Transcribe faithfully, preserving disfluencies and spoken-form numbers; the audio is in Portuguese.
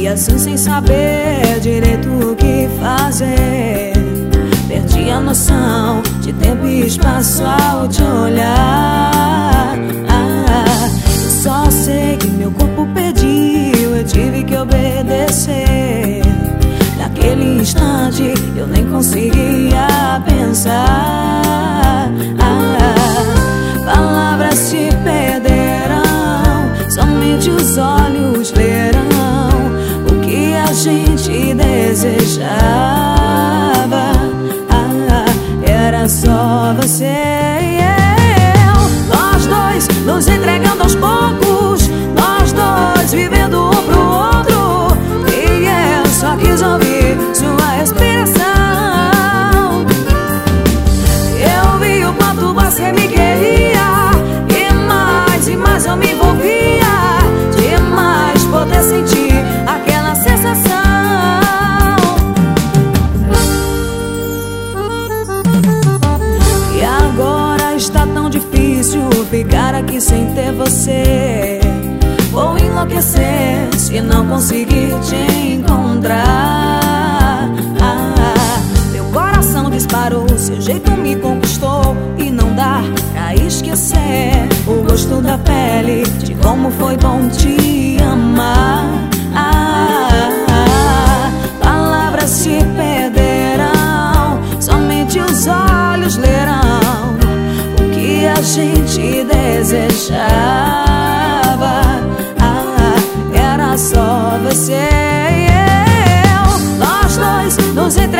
assim sem saber direito o que fazer. Perdi a noção de tempo e espaço ao te olhar. ah, Eu só sei que meu corpo pediu, eu tive que obedecer. Naquele instante eu nem conseguia pensar. ah, Palavras se perderão, somente os olhos verão o que a gente desejava. ah, Era só você e eu, nós dois nos entregando aos poucos, nós dois vivendo um pro outro. E eu só quis ouvir sua respiração. Eu vi o quanto você me queria, e mais e mais eu me envolvia. Demais poder sentir aquela sensação. E agora está tão difícil ficar aqui sem ter você. Vou enlouquecer se não conseguir te encontrar. ah, Meu coração disparou, seu jeito me conquistou, e não dá pra esquecer o gosto da pele, de como foi bom te amar. ah, Palavras se perderão, somente os olhos lerão o que a gente desejava. ah, Era só você e eu, nós dois nos entregamos